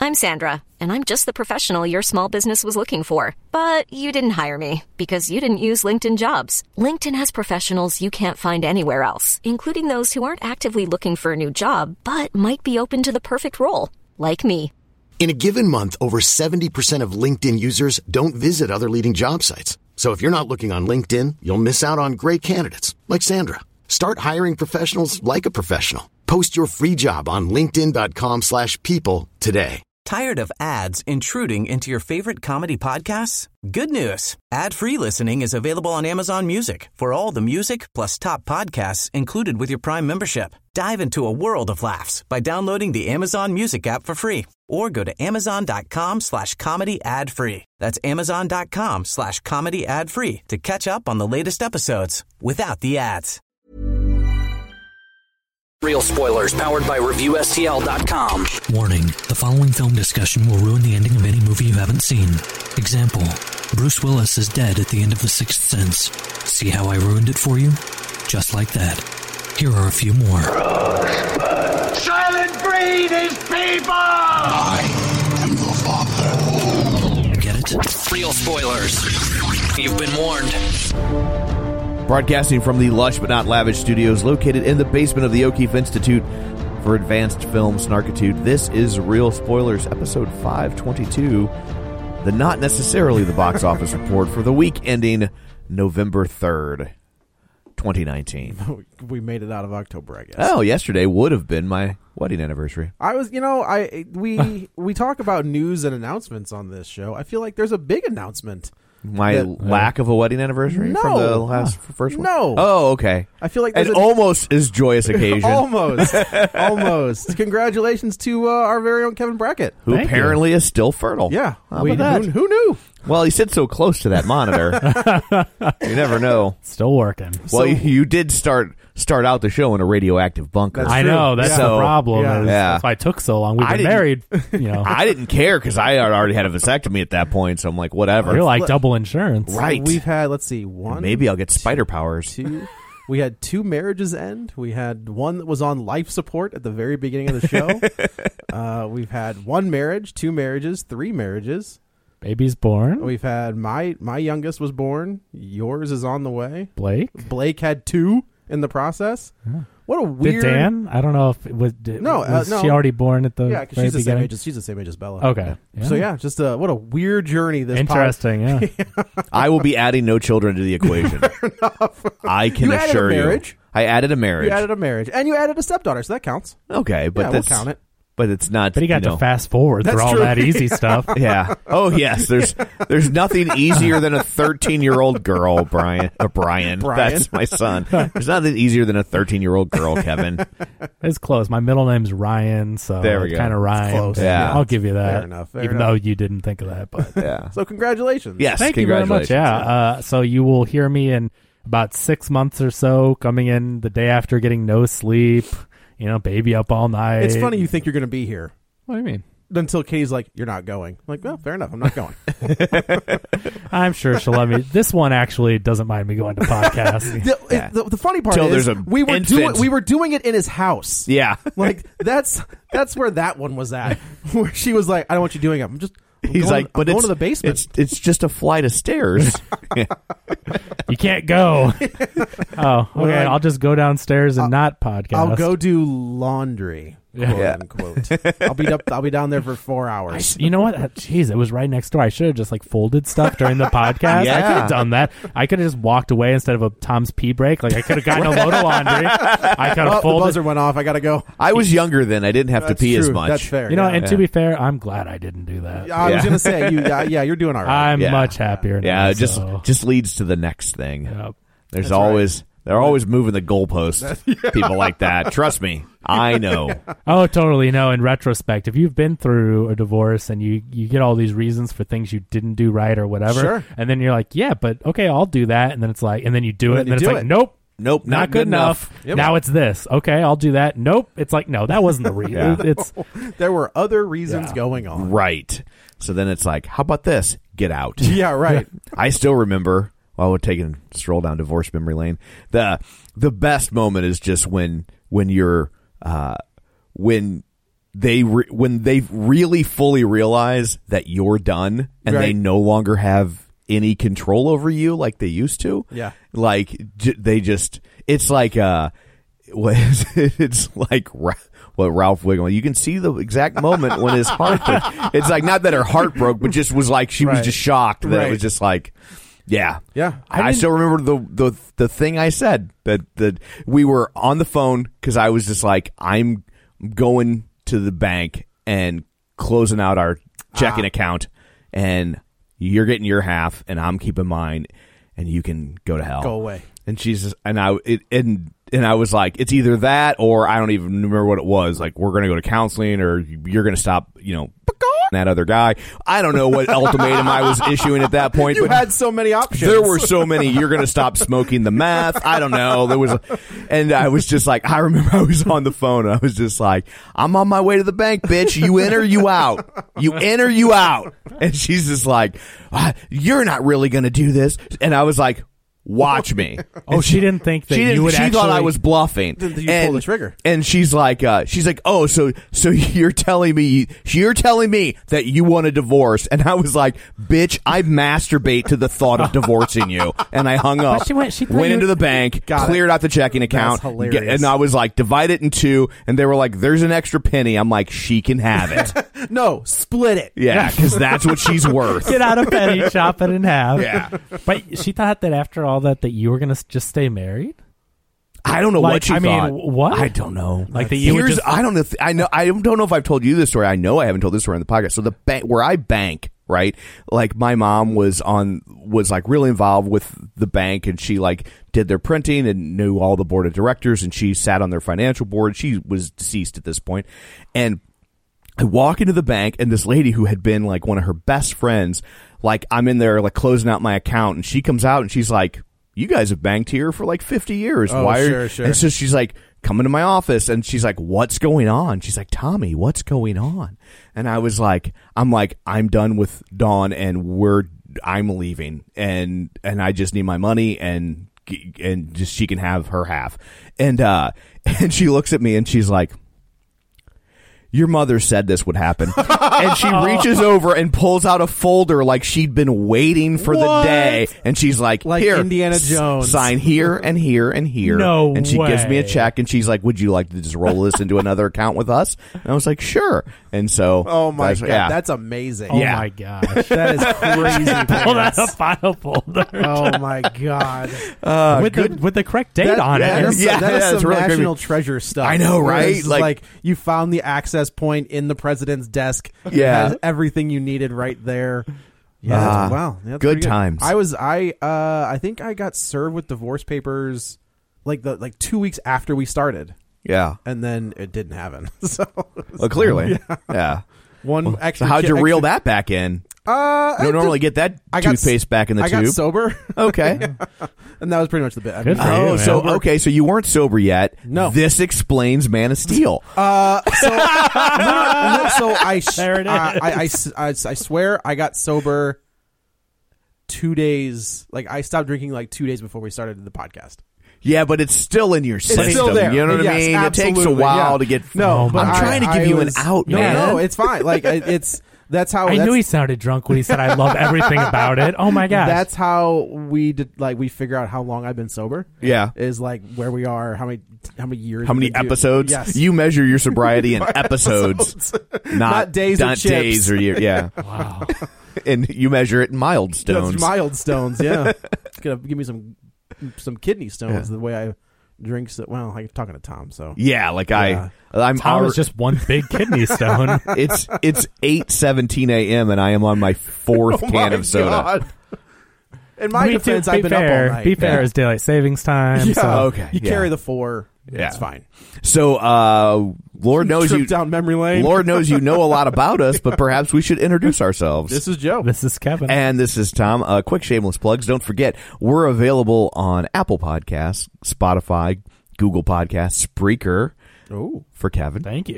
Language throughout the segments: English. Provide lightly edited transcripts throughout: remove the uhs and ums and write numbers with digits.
I'm Sandra, and I'm just the professional your small business was looking for. But you didn't hire me because you didn't use LinkedIn Jobs. LinkedIn has professionals you can't find anywhere else, including those who aren't actively looking for a new job, but might be open to the perfect role, like me. In a given month, over 70% of LinkedIn users don't visit other leading job sites. So if you're not looking on LinkedIn, you'll miss out on great candidates like Sandra. Start hiring professionals like a professional. Post your free job on linkedin.com/people today. Tired of ads intruding into your favorite comedy podcasts? Good news. Ad-free listening is available on Amazon Music for all the music plus top podcasts included with your Prime membership. Dive into a world of laughs by downloading the Amazon Music app for free or go to amazon.com/comedy ad-free. That's amazon.com/comedy ad-free to catch up on the latest episodes without the ads. Real spoilers powered by ReviewSTL.com. Warning, the following film discussion will ruin the ending of any movie you haven't seen. Example, Bruce Willis is dead at the end of The Sixth Sense. See how I ruined it for you? Just like that. Here are a few more. Rosebud. Silent breed is people! I am your father. Get it? Real spoilers. You've been warned. Broadcasting from the lush but not lavish studios located in the basement of the O'Keefe Institute for Advanced Film Snarkitude, this is Real Spoilers, episode 522, the not necessarily the box office report for the week ending November 3rd, 2019. We made it out of October, I guess. Oh, yesterday would have been my wedding anniversary. We talk about news and announcements on this show. I feel like there's a big announcement. My lack of a wedding anniversary from the first one? No. Oh, okay. I feel like an almost as joyous occasion. Almost. Congratulations to our very own Kevin Brackett. Who apparently is still fertile. Yeah. How about that? Who knew? Well, he sits so close to that monitor. You never know. Still working. Well, you did start out the show in a radioactive bunker. I know. That's the problem. Yeah. That's why it took so long. We've been married. I didn't care because I had already had a vasectomy at that point, so I'm like, whatever. You're like double insurance. Right. We've had, let's see, one. Maybe I'll get spider powers. Two. We had 2 marriages end. We had one that was on life support at the very beginning of the show. We've had 1 marriage, 2 marriages, 3 marriages. Baby's born. We've had my youngest was born. Yours is on the way. Blake had 2 in the process. Yeah. What a weird. Did Dan? I don't know if it was. Was she already born at the very she's beginning? She's the same age as Bella. Okay. Yeah. So yeah, just what a weird journey this. Interesting. Yeah. I will be adding no children to the equation. I can assure you. I added a marriage. You added a marriage, and you added a stepdaughter, so that counts. Okay, but we'll count it. But it's not. But he got to fast forward through all that easy stuff. Yeah. Oh yes. There's nothing easier than a 13-year-old girl, Brian. That's my son. There's nothing easier than a 13-year-old girl, Kevin. It's close. My middle name's Ryan, so there we go. Kind of rhymes. Close. Yeah. I'll give you that. Fair enough. Even though you didn't think of that, but yeah. So congratulations. Yes. Thank you very much. Yeah. So you will hear me in about 6 months or so, coming in the day after getting no sleep. Baby up all night. It's funny you think you're going to be here. What do you mean? Until Katie's like, you're not going. I'm like, well, fair enough. I'm not going. I'm sure she'll let me. This one actually doesn't mind me going to podcasts. The funny part is we were doing it in his house. Yeah. Like that's where that one was at. Where she was like, I don't want you doing it. He's going, like, but going to the basement. It's just a flight of stairs. You can't go. Oh, okay. I'll just go downstairs and not podcast. I'll go do laundry. Quote unquote. I'll be down there for 4 hours. You know what? Jeez, it was right next door. I should have just folded stuff during the podcast. Yeah. I could have done that. I could have just walked away instead of a Tom's pee break. I could have gotten a load of laundry. I could have folded. The buzzer went off. I gotta go. I was younger then. I didn't have to pee as much. That's fair. And to be fair, I'm glad I didn't do that. I was gonna say you're doing all right. I'm much happier now. Yeah, just leads to the next thing. Yep. They're always moving the goalposts. People like that. Trust me, I know. Oh, totally. No, in retrospect, if you've been through a divorce and you get all these reasons for things you didn't do right or whatever, sure. And then you're like, yeah, but okay, I'll do that, and then it's like, and then you do it, and then it's like, nope, not good enough. Yep. Now it's this. Okay, I'll do that. Nope. It's like, no, that wasn't the reason. There were other reasons going on. Right. So then it's like, how about this? Get out. Yeah, right. I still remember. While we're taking a stroll down divorce memory lane, the best moment is just when you're when when they really fully realize that you're done and they no longer have any control over you like they used to. Yeah. Like they just, it's like, it's like what Ralph Wiggum. You can see the exact moment when his heart broke. It's like not that her heart broke, but just was like she was just shocked that it was just like, yeah. I still remember the thing I said that we were on the phone because I was just like, I'm going to the bank and closing out our checking account, and you're getting your half, and I'm keeping mine, and you can go to hell. Go away. And she's just, and I was like, it's either that or I don't even remember what it was. Like, we're going to go to counseling, or you're going to stop, that other guy. I don't know what ultimatum I was issuing at that point. You but had so many options. There were so many. You're going to stop smoking the meth. I don't know. There was, and I was just like, I remember I was on the phone. And I was just like, I'm on my way to the bank, bitch. You in or you out? You in or you out? And she's just like, you're not really going to do this. And I was like, watch me. Oh, she didn't think that you would actually... She thought I was bluffing. You pulled the trigger. And she's like, oh, so you're telling me that you want a divorce? And I was like, bitch, I masturbate to the thought of divorcing you. And I hung up, she went into the bank, cleared out the checking account, and I was like, divide it in two. And they were like, there's an extra penny. I'm like, she can have it. No, split it. Yeah, because that's what she's worth. Get out a penny, chop it in half. Yeah. But she thought that after all that you were going to just stay married? I don't know what she thought. What? I don't know. Like that you would just... I don't know. I don't know if I've told you this story. I know I haven't told this story on the podcast. So the bank where I bank, right? Like my mom was like really involved with the bank, and she like did their printing and knew all the board of directors, and she sat on their financial board. She was deceased at this point, and I walk into the bank, and this lady who had been like one of her best friends, like I'm in there like closing out my account, and she comes out and she's like, you guys have banked here for like 50 years. Oh, Why? Sure. And so she's like, come into my office, and she's like, what's going on? She's like, Tommy, what's going on? And I was like, I'm done with Dawn, and I'm leaving, and I just need my money, and just she can have her half. And she looks at me and she's like, your mother said this would happen. And she reaches over and pulls out a folder like she'd been waiting for the day. And she's like here, Indiana Jones. Sign here and here and here. No And she way. gives me a check, and she's like, would you like to just roll this into another account with us? And I was like, sure. And so oh my God, yeah. that's amazing. Oh my gosh. That is crazy. Pull out a file folder. Oh my God. With the correct date on it. That's it's some really national creepy. treasure stuff. I know, right? It's like you found the access point in the president's desk. Yeah. It has everything you needed right there. Yeah. Wow. That's good pretty times. I think I got served with divorce papers like 2 weeks after we started. Yeah. And then it didn't happen. So Well, clearly. Yeah. extra. So how'd you reel that back in? You don't normally get that toothpaste back in the tube. I got sober. Okay. And that was pretty much the bit. Good for you, man. So you weren't sober yet. No. This explains Man of Steel. So I There it is. I swear I got sober 2 days. Like I stopped drinking like 2 days before we started the podcast. Yeah, but it's still in your system. It's still there. You know what I Yes, mean? absolutely. It takes a while Yeah. to get. No, but I'm trying to give you an out, man. No, it's fine. Like that's how I knew he sounded drunk when he said, I love everything about it. Oh my gosh. That's how we did. Like we figure out how long I've been sober. Yeah. Is like where we are, how many years, How many we've been doing- episodes? Yes. You measure your sobriety in episodes, Not days or not chips. days or years. Yeah. Wow. And you measure it in milestones. That's mild stones. Yeah. It's gonna give me some kidney stones. The way I drink. Well, I'm talking to Tom. So Yeah, like Yeah. I'm Tom is just one big kidney stone. It's 8:17 a.m. and I am on my fourth can of soda. God. In my Me too. defense, I've been up all night. Be fair, is daylight savings time. Yeah. So. Okay, You yeah. carry the 4. Yeah. It's fine. So, Lord knows Trip you down memory lane. Lord knows you know a lot about us, but perhaps we should introduce ourselves. This is Joe. This is Kevin. And this is Tom. Quick shameless plugs. Don't forget, we're available on Apple Podcasts, Spotify, Google Podcasts, Spreaker Oh, for Kevin. Thank you.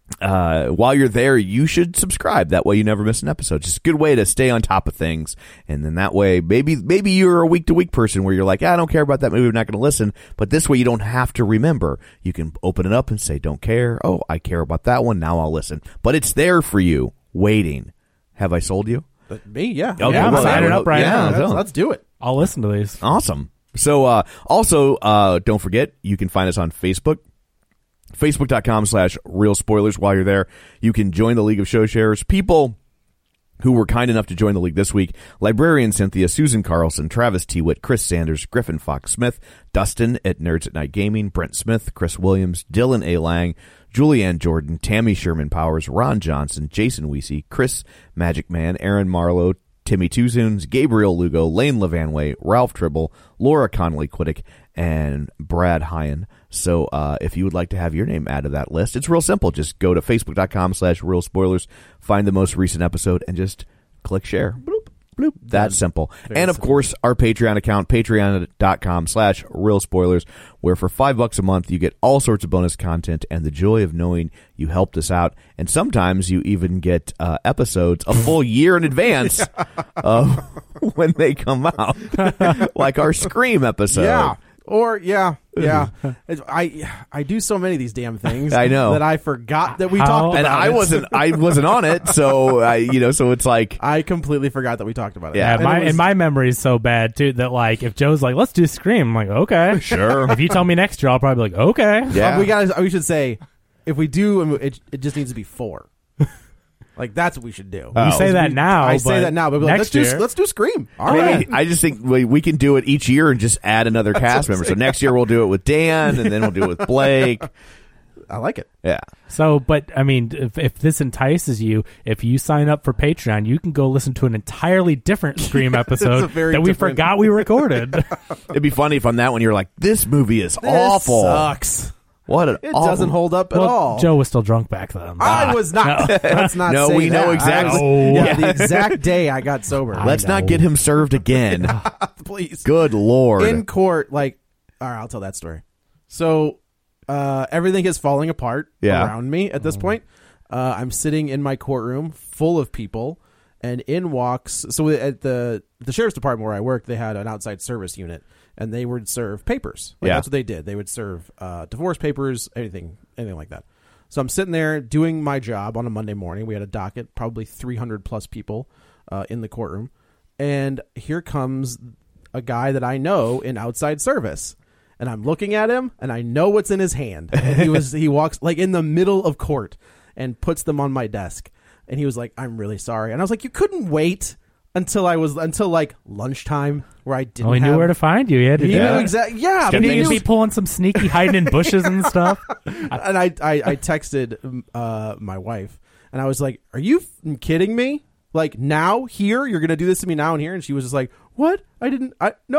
while you're there, you should subscribe. That way you never miss an episode. Just a good way to stay on top of things. And then that way, maybe you're a week-to-week person where you're like, I don't care about that movie, I'm not going to listen. But this way you don't have to remember. You can open it up and say, don't care. Oh, I care about that one. Now I'll listen. But it's there for you, waiting. Have I sold you? Me, yeah. Okay, yeah, I'm signing up right now. Let's do it. I'll listen to these. Awesome. So, also, don't forget, you can find us on Facebook. Facebook.com/Real Spoilers. While you're there, you can join the League of Show Sharers. People who were kind enough to join the league this week: Librarian Cynthia, Susan Carlson, Travis T. Witt, Chris Sanders, Griffin Fox Smith, Dustin at Nerds at Night Gaming, Brent Smith, Chris Williams, Dylan A. Lang, Julianne Jordan, Tammy Sherman Powers, Ron Johnson, Jason Weesey, Chris Magic Man, Aaron Marlowe, Timmy Tuzoons, Gabriel Lugo, Lane Levanway, Ralph Tribble, Laura Connolly Quiddick, and Brad Hyan. So if you would like to have your name added to that list, it's real simple. Just go to Facebook.com/Real Spoilers, find the most recent episode, and just click share. Bloop, bloop. That's simple. And, of course, our Patreon account, Patreon.com/Real Spoilers, where for $5 a month, you get all sorts of bonus content and the joy of knowing you helped us out. And sometimes you even get episodes a full year in advance of when they come out, like our Scream episode. Yeah. Or yeah. I do so many of these damn things. I know that I forgot that we talked about and it. I wasn't on it, so so it's like I completely forgot that we talked about it. Yeah, my memory is so bad too that like if Joe's like, let's do Scream, I'm like, okay, sure. If you tell me next year, I'll probably be like, okay. Yeah, we should say if we do, it just needs to be 4. Like that's what we should do. You say that now. I say that now, but next year, let's do Scream. All right. I just think we can do it each year and just add another cast member. So next year we'll do it with Dan, and then we'll do it with Blake. I like it. Yeah. So, but I mean, if this entices you, if you sign up for Patreon, you can go listen to an entirely different Scream episode that we forgot we recorded. It'd be funny if on that one you're like, this movie is awful. Sucks. What an It awful... doesn't hold up at all. Joe was still drunk back then. I was not. Let's not No, say we know that. exactly. The exact day I got sober. Let's not get him served again. Please. Good Lord. In court, all right, I'll tell that story. So everything is falling apart around me at this point. I'm sitting in my courtroom full of people, and in walks... So at the sheriff's department where I worked, they had an outside service unit, and they would serve papers. That's what they did. They would serve divorce papers, anything like that. So I'm sitting there doing my job on a Monday morning. We had a docket, probably 300 plus people in the courtroom. And here comes a guy that I know in outside service. And I'm looking at him, and I know what's in his hand. And he walks like in the middle of court and puts them on my desk. And he was like, "I'm really sorry." And I was like, "You couldn't wait until like lunchtime where I didn't." He knew where to find you. He had to He knew exactly. Yeah, but he be pulling some sneaky hiding in bushes and stuff. And I texted my wife, and I was like, "Are you kidding me? Like now here you're gonna do this to me now and here?" And she was just like, "What? I didn't.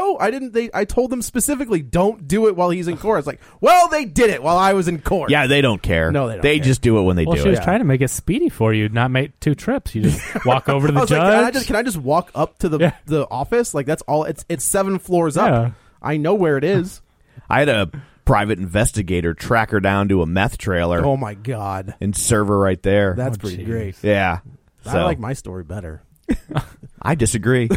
I told them specifically don't do it while he's in court." It's like, well, they did it while I was in court. Yeah, they don't care. No, they don't They care. just do it when they do it. She was trying to make it speedy for you, not make 2 trips. You just walk over to the I was judge. like, can I just walk up to the office? Like that's all. It's 7 floors up. Yeah. I know where it is. I had a private investigator track her down to a meth trailer. Oh my god, and serve her right there. That's pretty great. Yeah. I like my story better. I disagree.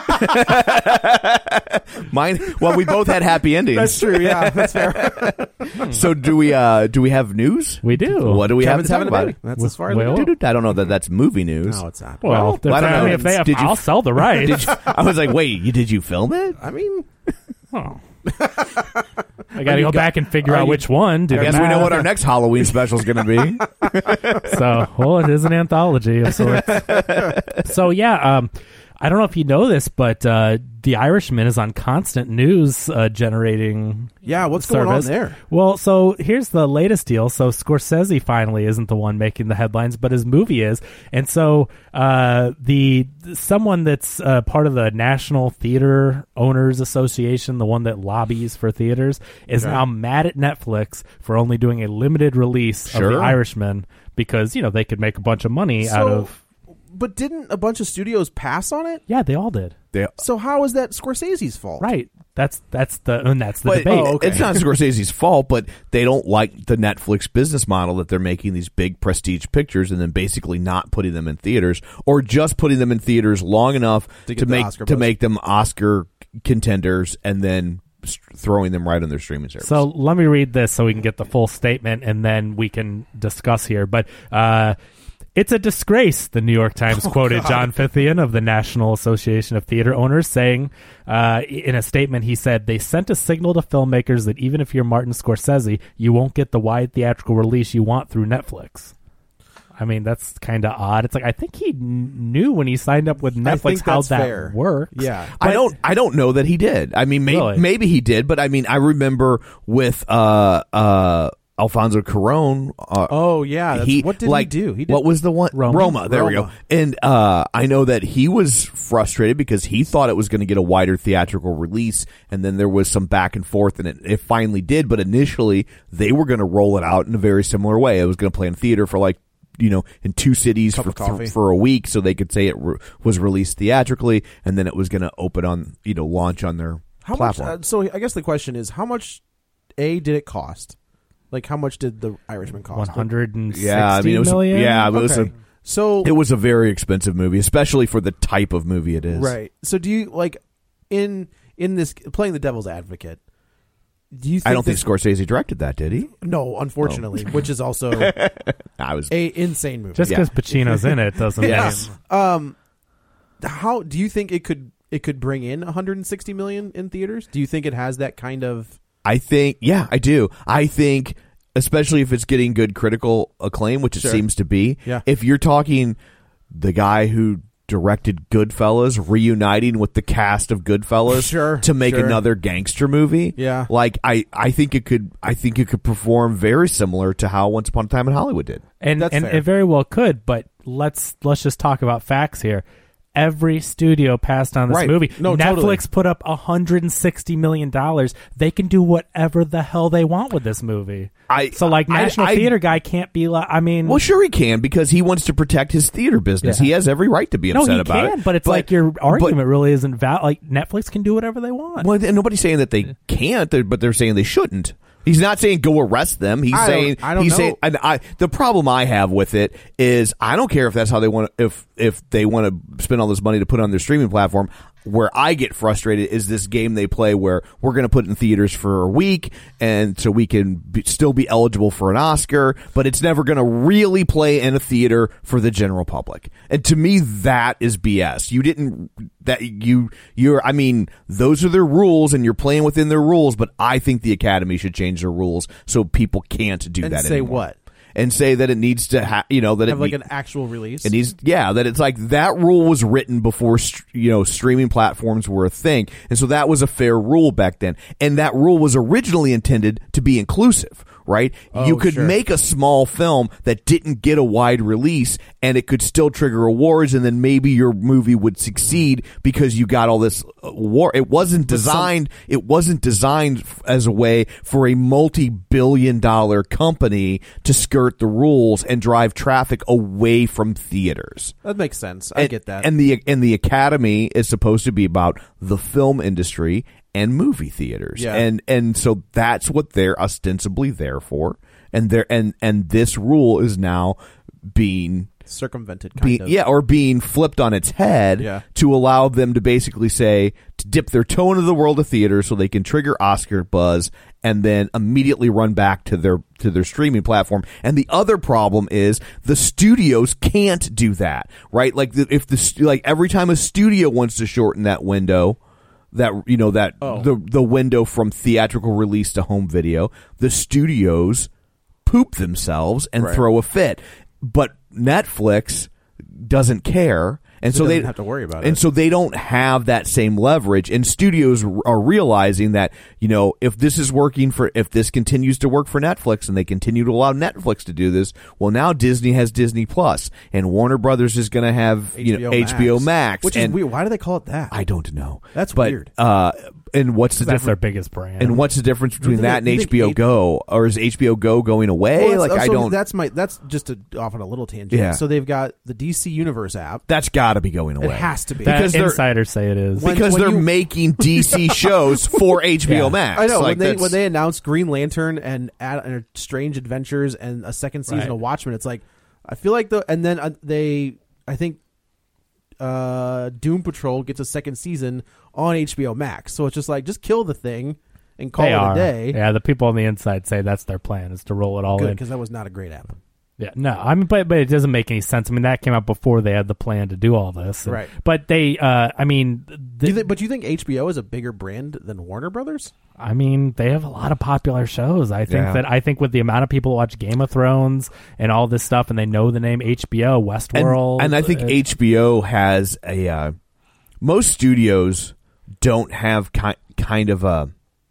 Mine. Well, we both had happy endings. That's true. Yeah, that's fair. So do we have news? We do. What do we Kevin's have to having talk a about? baby. That's as far as Well, we do. I don't know that that's movie news. No, it's not. Well, I don't know. if they have, Did you- I'll sell the rights. I was like, wait, did you film it? I mean, Oh. I got to go back and figure out which one. I guess we know what our next Halloween special is going to be. So, well, it is an anthology of sorts. So, yeah, I don't know if you know this, but The Irishman is on constant news generating. yeah. What's going on service. there? Well, so here's the latest deal. So Scorsese finally isn't the one making the headlines, but his movie is. And so someone that's part of the National Theater Owners Association, the one that lobbies for theaters, is now mad at Netflix for only doing a limited release of The Irishman because, they could make a bunch of money out of... But didn't a bunch of studios pass on it? Yeah, they all did. So how is that Scorsese's fault? Right. That's the debate. Okay. It's not Scorsese's fault, but they don't like the Netflix business model that they're making these big prestige pictures and then basically not putting them in theaters, or just putting them in theaters long enough to make them Oscar contenders and then throwing them right on their streaming service. So let me read this so we can get the full statement and then we can discuss here. But it's a disgrace, the New York Times quoted John Fithian of the National Association of Theater Owners, saying in a statement, he said, "They sent a signal to filmmakers that even if you're Martin Scorsese, you won't get the wide theatrical release you want through Netflix." I mean, that's kind of odd. It's like, I think he knew when he signed up with Netflix how that works. Yeah. But I don't know that he did. I mean, maybe he did, but I mean, I remember with Alfonso Cuarón. What did he do? What was the one? Roma. There we go. And I know that he was frustrated because he thought it was going to get a wider theatrical release, and then there was some back and forth, and it finally did. But initially, they were going to roll it out in a very similar way. It was going to play in theater for in 2 cities for a week, so they could say it was released theatrically, and then it was going to open on launch on their platform. So I guess the question is, how much did it cost? Like, how much did The Irishman cost? $160 million? Yeah, it was a very expensive movie, especially for the type of movie it is. Right. So do you, in this, playing the devil's advocate, do you think I don't think Scorsese directed that, did he? No, unfortunately, which is also an insane movie. Just because Pacino's in it doesn't mean... How do you think it could bring in $160 million in theaters? Do you think it has that kind of... I do. I think, especially if it's getting good critical acclaim, which it seems to be. Yeah. If you're talking the guy who directed Goodfellas reuniting with the cast of Goodfellas to make another gangster movie, I think it could perform very similar to how Once Upon a Time in Hollywood did, and it very well could. But let's just talk about facts here. Every studio passed on this movie. No, Netflix put up $160 million. They can do whatever the hell they want with this movie. National Theater guy can't be like, well, sure he can, because he wants to protect his theater business. He has every right to be upset about it. But it's like your argument really isn't valid. Like, Netflix can do whatever they want. Well, nobody's saying that they can't, but they're saying they shouldn't. He's not saying go arrest them. He's saying the problem I have with it is I don't care if that's how they want if they want to spend all this money to put on their streaming platform. Where I get frustrated is this game they play where we're going to put it in theaters for a week, and so we can still be eligible for an Oscar, but it's never going to really play in a theater for the general public. And to me, that is BS. Those are their rules, and you're playing within their rules, but I think the Academy should change their rules so people can't do that anymore. And say what? And say that it needs to have an actual release. It needs, that it's like that rule was written before streaming platforms were a thing, and so that was a fair rule back then. And that rule was originally intended to be inclusive, right? You could make a small film that didn't get a wide release, and it could still trigger awards, and then maybe your movie would succeed because you got all this war. It wasn't designed. It wasn't designed as a way for a multi-billion-dollar company to skirt the rules and drive traffic away from theaters. That makes sense. I get that. And the Academy is supposed to be about the film industry and movie theaters. Yeah. And so that's what they're ostensibly there for. And this rule is now being circumvented, or being flipped on its head to allow them to basically say, to dip their toe into the world of theater so they can trigger Oscar buzz and then immediately run back to their streaming platform. And the other problem is the studios can't do that, right? Like every time a studio wants to shorten that window, the window from theatrical release to home video, the studios poop themselves and throw a fit. But Netflix doesn't care, and so they don't have to worry about it. And so they don't have that same leverage. And studios are realizing that, if this continues to work for Netflix and they continue to allow Netflix to do this, well, now Disney has Disney Plus, and Warner Brothers is going to have HBO Max, which is weird. Why do they call it that? I don't know. That's weird. And what's the difference? That's their biggest brand. And what's the difference between that and HBO Go? Or is HBO Go going away? Well, that's just off on a little tangent. Yeah. So they've got the DC Universe app. That's got got to be going away. It has to be. Because insiders say it is. Because they're making DC shows for HBO Max. I know. Like when they announced Green Lantern and Strange Adventures and a second season of Watchmen, it's like, I feel like and then I think Doom Patrol gets a second season on HBO Max. So it's just like, just kill the thing and call it a day. Yeah, the people on the inside say that's their plan, is to roll it all in. Because that was not a great app. Yeah, no, I mean, but it doesn't make any sense. I mean, that came out before they had the plan to do all this, right? But they, I mean, do you think HBO is a bigger brand than Warner Brothers? I mean, they have a lot of popular shows. I think with the amount of people who watch Game of Thrones and all this stuff, and they know the name HBO, Westworld, and I think HBO has most studios don't have kind of a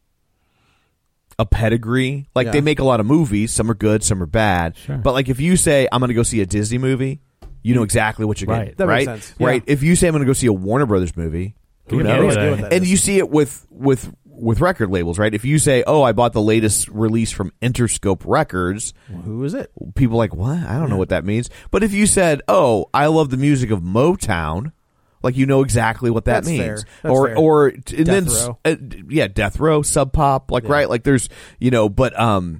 pedigree. Like, they make a lot of movies. Some are good, some are bad. Sure. But like, if you say I'm going to go see a Disney movie, you know exactly what you're getting. That right? makes sense. Right. If you say I'm going to go see a Warner Brothers movie, who knows? And you see it with record labels, right? If you say, "Oh, I bought the latest release from Interscope Records," who is it? People are like, "What? I don't know what that means." But if you said, "Oh, I love the music of Motown," like, you know exactly what that means. Or Death Row. Death Row, Sub Pop, like, right? Like, there's, but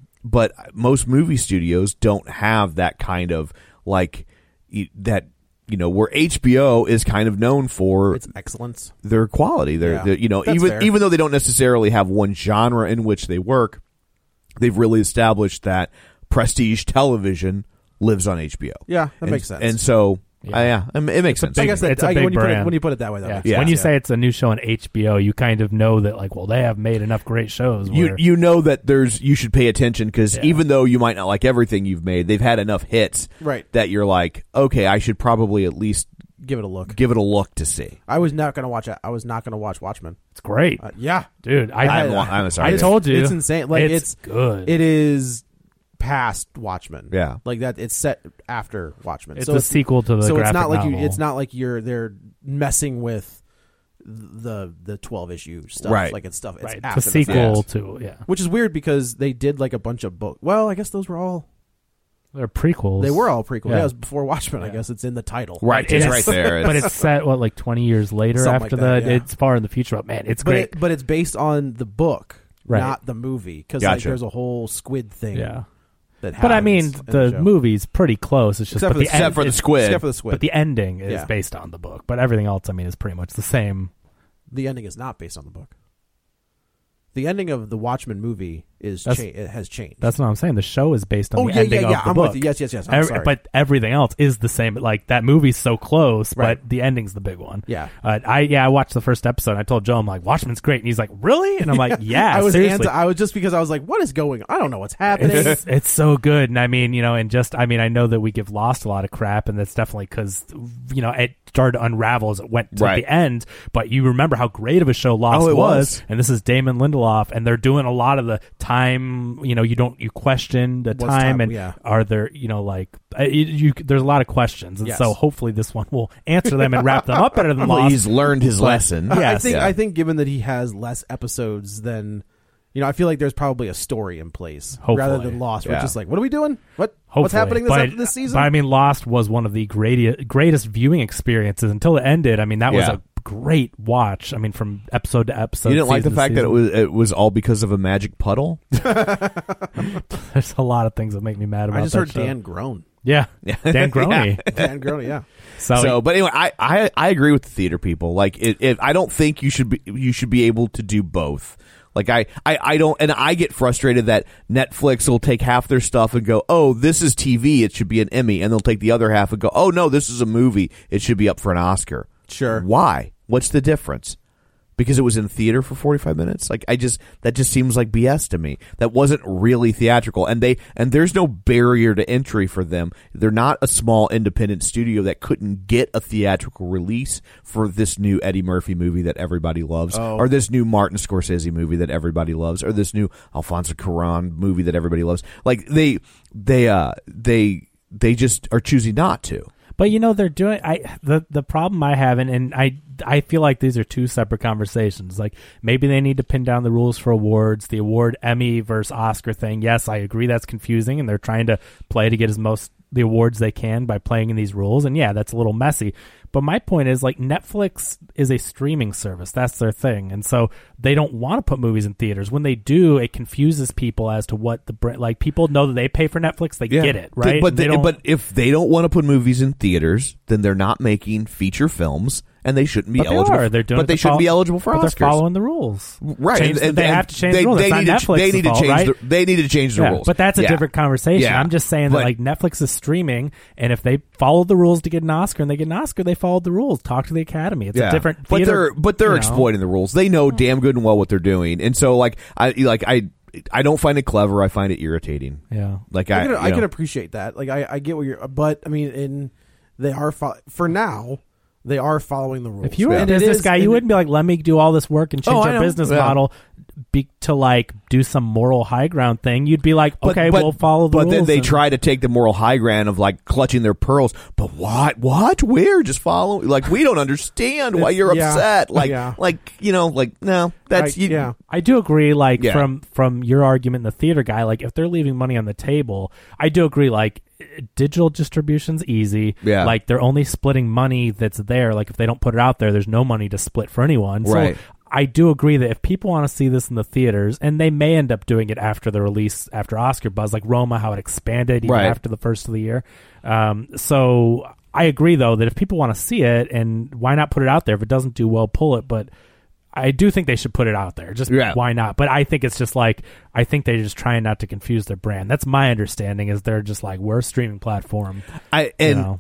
most movie studios don't have that kind of, like, that, where HBO is kind of known for its excellence, their quality, even though they don't necessarily have one genre in which they work, they've really established that prestige television lives on HBO. Yeah, that makes sense. And so, it makes sense. I guess it's a big brand. When you put it that way, when you say it's a new show on HBO, you kind of know that, like, well, they have made enough great shows. You know that you should pay attention, because even though you might not like everything you've made, they've had enough hits that you're like, okay, I should probably at least give it a look. To see. I was not going to watch it. I was not going to watch Watchmen. It's great. Dude. I'm sorry. I told you it's insane. Like, it's good. It is past Watchmen. Yeah, like that. It's set after Watchmen. It's a sequel to the. So graphic it's not like novel. it's not like they're messing with the 12-issue stuff. Right. Like, it's stuff. It's right. after It's a sequel to which is weird, because they did like a bunch of books. Well, I guess those were all. They're prequels. They were all prequels. Yeah. It was before Watchmen. I guess it's in the title. Right. It's right there. But it's set, like 20 years later Something after like that, yeah. It's far in the future. But man, it's great. But it's based on the book, right. not the movie. Because Gotcha. there's a whole squid thing. Yeah. But I mean, the movie's pretty close. It's just except for the squid. But the ending is based on the book. But everything else, I mean, is pretty much the same. The ending is not based on the book. The ending of the Watchmen movie it has changed. That's what I'm saying. The show is based on the ending of the I'm book. With you. Yes. I'm sorry. But everything else is the same. Like, that movie's so close, but the ending's the big one. Yeah. I watched the first episode. And I told Joe, I'm like, Watchmen's great, and he's like, really? And I'm like, yeah. Seriously. I was just because I was like, what is going on? I don't know what's happening. It's so good. And I mean, I know that we give Lost a lot of crap, and that's definitely because it started to unravel as it went to the end. But you remember how great of a show Lost was, and this is Damon Lindelof, and they're doing a lot of the time. You question the time, and are there there's a lot of questions, and so hopefully this one will answer them and wrap them up better than Lost. He's learned his lesson. Yes. I think given that he has less episodes than. I feel like there's probably a story in place rather than Lost. We're just like, what are we doing? What's happening this season? But I mean, Lost was one of the greatest viewing experiences until it ended. I mean, that was a great watch. I mean, from episode to episode. You didn't like the fact that it was all because of a magic puddle? There's a lot of things that make me mad about that. I just heard show. Dan groan. Yeah. Dan Groney. Dan Groney, yeah. So, but anyway, I agree with the theater people. Like, I don't think you should be able to do both. Like, I don't, and I get frustrated that Netflix will take half their stuff and go, oh, this is TV, it should be an Emmy, and they'll take the other half and go, oh no, this is a movie, it should be up for an Oscar. Sure. Why? What's the difference? Because it was in theater for 45 minutes? Like, that just seems like BS to me. That wasn't really theatrical, and there's no barrier to entry for them. They're not a small independent studio that couldn't get a theatrical release for this new Eddie Murphy movie that everybody loves, or this new Martin Scorsese movie that everybody loves, or this new Alfonso Cuarón movie that everybody loves. Like, they just are choosing not to. But they're doing. The problem I have, and I feel like these are two separate conversations. Like, maybe they need to pin down the rules for awards, the award Emmy versus Oscar thing. Yes, I agree that's confusing, and they're trying to play to get as the awards they can by playing in these rules. And yeah, that's a little messy. But my point is, like, Netflix is a streaming service. That's their thing. And so they don't want to put movies in theaters. When they do, it confuses people as to what like, people know that they pay for Netflix. They get it, right? But if they don't want to put movies in theaters, then they're not making feature films. And they shouldn't be eligible. They shouldn't be eligible for Oscars. They're following the rules, right? They have to change the rules. It's not Netflix's fault, right? They need to change the rules. But that's a different conversation. Yeah. I'm just saying that, like, Netflix is streaming, and if they follow the rules to get an Oscar, and they get an Oscar, they followed the rules. Talk to the Academy. It's a different theater. But they're exploiting the rules. They know damn good and well what they're doing, and so I don't find it clever. I find it irritating. Yeah, I can appreciate that. Like, I get what you're, but I mean, they are for now. They are following the rules. If you were a business guy, you wouldn't be like, let me do all this work and change our business model to, like, do some moral high ground thing. You'd be like, okay, we'll follow the rules. But then they try to take the moral high ground of, like, clutching their pearls. But what? Where? Just follow? Like, we don't understand why you're upset. No, that's... I do agree, like, from your argument, the theater guy, like, if they're leaving money on the table, I do agree, like, digital distribution's easy. Yeah. Like, they're only splitting money that's there. Like, if they don't put it out there, there's no money to split for anyone. Right. So I do agree that if people want to see this in the theaters, and they may end up doing it after the release, after Oscar buzz, like Roma, how it expanded even after the first of the year. So I agree, though, that if people want to see it, and why not put it out there? If it doesn't do well, pull it. But I do think they should put it out there. Just why not? But I think it's just like, I think they're just trying not to confuse their brand. That's my understanding, is they're just like, we're a streaming platform. But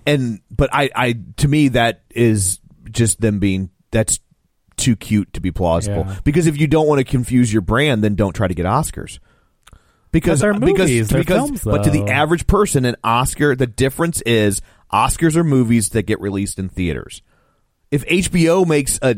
to me, that is just them being, that's too cute to be plausible. Yeah. Because if you don't want to confuse your brand, then don't try to get Oscars. Because they're movies, they're films, but to the average person, an Oscar, the difference is Oscars are movies that get released in theaters. If HBO makes a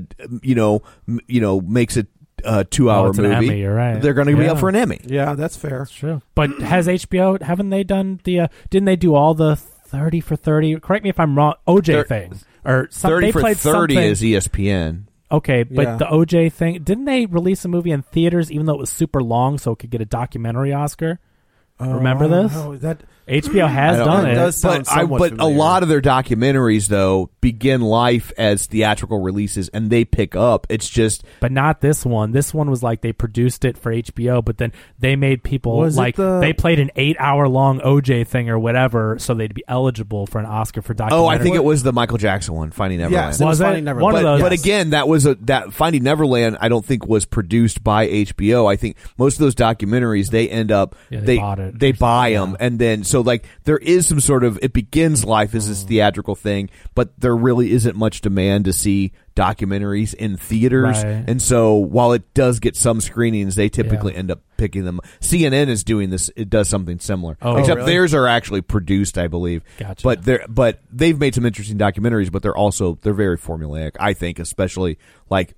2-hour movie, Emmy, you're right. They're going to be up for an Emmy. Yeah, that's fair. That's true. But has HBO? Haven't they done the? Didn't they do all the 30 for 30? Correct me if I'm wrong. OJ thing or something. 30 for 30 is ESPN. Okay, but the OJ thing, didn't they release a movie in theaters even though it was super long, so it could get a documentary Oscar? Remember this? HBO has done it. But a lot of their documentaries, though, begin life as theatrical releases, and they pick up. It's just... But not this one. This one was like they produced it for HBO, but then they made people... they played an 8-hour-long OJ thing or whatever, so they'd be eligible for an Oscar for documentary. Oh, I think it was the Michael Jackson one, Finding Neverland. Yes, was Finding Neverland. One of those. But again, that Finding Neverland, I don't think was produced by HBO. I think most of those documentaries, they end up... They buy them, and then... So, like, there is some sort of, it begins life as this theatrical thing, but there really isn't much demand to see documentaries in theaters. Right. And so, while it does get some screenings, they typically end up picking them. CNN is doing this. It does something similar. Except really? Theirs are actually produced, I believe. Gotcha. But they've made some interesting documentaries, but they're very formulaic, I think, especially, like,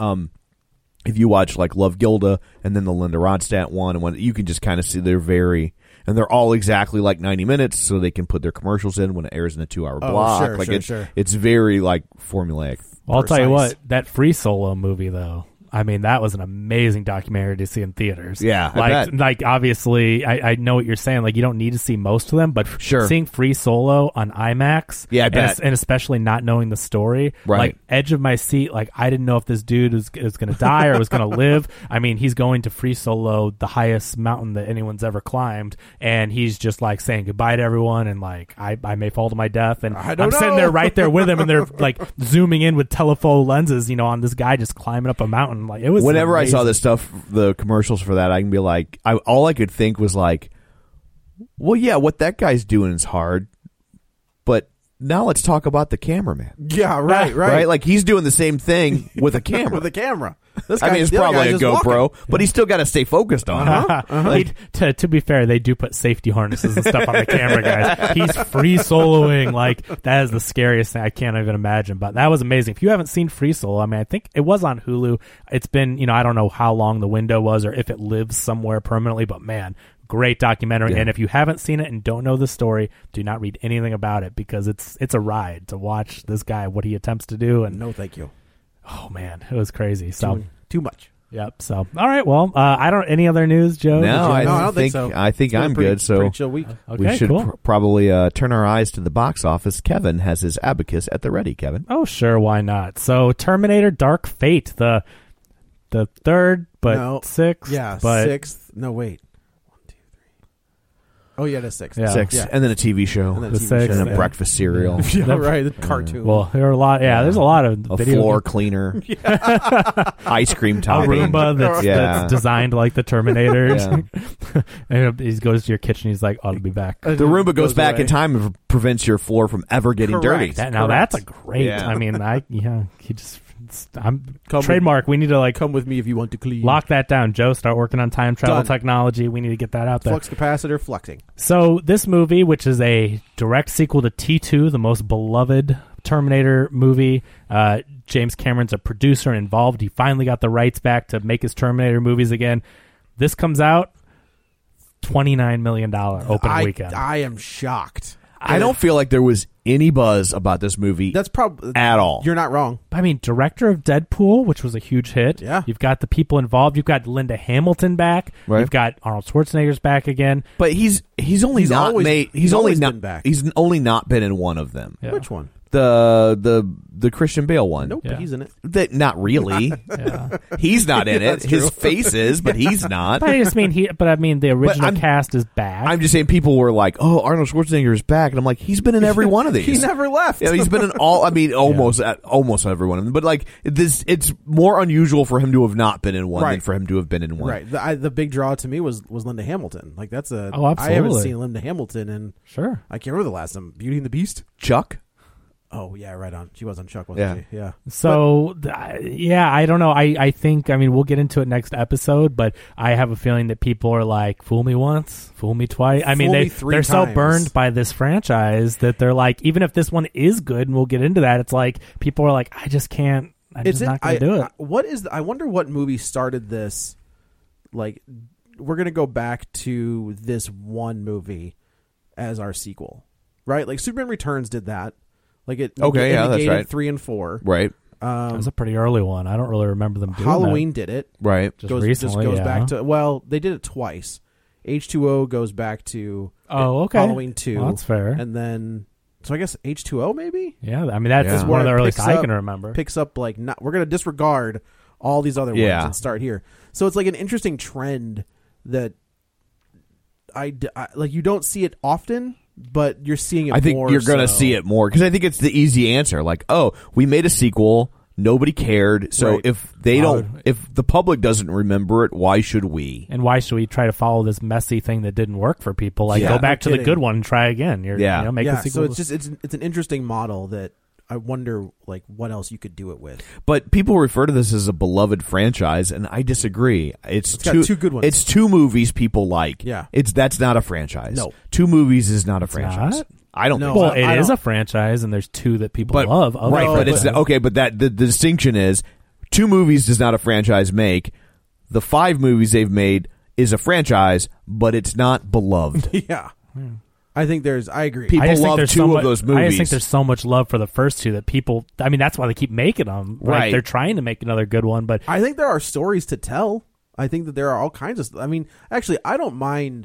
if you watch, like, Love Gilda and then the Linda Ronstadt one, you can just kind of see and they're all exactly like 90 minutes, so they can put their commercials in when it airs in a 2-hour block. It's very, like, formulaic. Well, I'll tell you what, that Free Solo movie, though, I mean, that was an amazing documentary to see in theaters. Yeah, I bet. Like, obviously, I know what you're saying. Like, you don't need to see most of them, but seeing Free Solo on IMAX, I bet. And especially not knowing the story, like, edge of my seat, like, I didn't know if this dude was going to die or was going to live. I mean, he's going to Free Solo, the highest mountain that anyone's ever climbed, and he's just, like, saying goodbye to everyone, and, like, I may fall to my death, and I'm sitting there right there with him, and they're, like, zooming in with telephoto lenses, on this guy just climbing up a mountain. Like, it was whenever amazing. I saw this stuff, the commercials for that, I can be like, all I could think was like, well, yeah, what that guy's doing is hard, but now let's talk about the cameraman. Yeah, right. Like, he's doing the same thing with a camera. With a camera. It's probably a GoPro, but he's still got to stay focused on it. To be fair, they do put safety harnesses and stuff on the camera, guys. He's free soloing. Like, that is the scariest thing. I can't even imagine. But that was amazing. If you haven't seen Free Solo, I mean, I think it was on Hulu. It's been, I don't know how long the window was or if it lives somewhere permanently, but man, great documentary. And if you haven't seen it and don't know the story, do not read anything about it, because it's a ride to watch this guy, what he attempts to do. And no, thank you. Oh man, it was crazy. So too much. Yep. So, all right. Well, I don't. Any other news, Joe? No, I don't think so. I think I'm good. So pretty chill week. Okay, we should cool. probably turn our eyes to the box office. Kevin has his abacus at the ready. Kevin. Oh, sure. Why not? So, Terminator: Dark Fate, the third, but sixth. Yeah, but sixth. No, wait. 1, 2, 3. Oh yeah, that's six. Yeah. Six, Yeah. and then a TV show, And then The TV sixth, show, and a yeah. breakfast cereal, Yeah, right. The cartoon. well, there are a lot. Yeah, there's a lot of a video floor game- cleaner, ice cream a topping. Roomba that's designed like the Terminators. And he goes to your kitchen. He's like, "I'll be back." The Roomba goes back away. in time and prevents your floor from ever getting Correct. dirty. Now that's a great. Yeah. I mean, he just. I'm Come trademark. We need to Come with me if you want to clean. lock that down. Joe, start working on time travel Done. technology. We need to get that out there. Flux capacitor fluxing. So this movie, which is a direct sequel to T2, the most beloved Terminator movie, James Cameron's a producer and involved. He finally got the rights back to make his Terminator movies again. This comes out $29 million opening weekend. I am shocked. I don't feel like there was any buzz about this movie. That's probably at all. You're not wrong. I mean, director of Deadpool, which was a huge hit. Yeah. You've got the people involved. You've got Linda Hamilton back. Right. You've got Arnold Schwarzenegger's back again. But he's only not always- made. he's only always not been back. He's only not been in one of them. Yeah. Which one? The Christian Bale one. Nope, Yeah. but he's in it. That not really. Yeah. He's not in it. That's His true. face is, but he's not. But I just mean the original I'm- cast is back. I'm just saying people were like, "Oh, Arnold Schwarzenegger is back," and I'm like, "He's been in every one of these. He never left. Yeah, he's been in all. I mean, almost every one of them. But like this, it's more unusual for him to have not been in one than Right. for him to have been in one. Right. The big draw to me was Linda Hamilton. Like that's a. Oh, absolutely. I haven't seen Linda Hamilton in. Sure. I can't remember the last time. Beauty and the Beast. Chuck. Oh yeah, right on. She was on Chuck, wasn't she? Yeah. So, I don't know. I think, I mean, we'll get into it next episode, but I have a feeling that people are like, fool me once, fool me twice. I mean, Fool me three they're so times. burned by this franchise that they're like, even if this one is good, and we'll get into that, it's like, people are like, I just can't, I'm just not going to do it. I wonder what movie started this. Like, we're going to go back to this one movie as our sequel, right? Like, Superman Returns did that. Like it. Okay, yeah, that's negated right. 3 and 4. Right. That was a pretty early one. I don't really remember them doing Halloween that. did it. Right. Just recently, goes yeah. back to. Well, they did it twice. H2O goes back to. Oh, okay. Halloween 2. Well, that's fair. And then, so I guess H2O maybe Yeah, I mean, that's Yeah. one of Where the it earliest picks I up- can remember. picks up like not. We're gonna disregard all these other Yeah. ones and start here. So it's like an interesting trend that I like. You don't see it often, but you're seeing it. I think more you're going to so. see it more because I think it's the easy answer. Like, oh, we made a sequel. Nobody cared. So Right. if the public doesn't remember it, why should we? And why should we try to follow this messy thing that didn't work for people? Like, Yeah. go back No to the kidding. good one and try again. Yeah. Make Yeah, the so sequel. it's an interesting model that I wonder like what else you could do it with. But people refer to this as a beloved franchise, and I disagree. It's got two good ones. It's two movies people like. Yeah. that's not a franchise. No. Two movies is not a franchise. not? I don't No. think so. Well, I it is don't- a franchise, and there's two that people But love. right, but it's okay. But that the distinction is two movies does not a franchise make. The 5 movies they've made is a franchise, but it's not beloved. Yeah, I think I agree. People I just think love there's 2 so of much, those I movies. just think there's so much love for the first two that people. I mean, that's why they keep making them. Right. They're trying to make another good one, but I think there are stories to tell. I think that there are all kinds of. I mean, actually, I don't mind.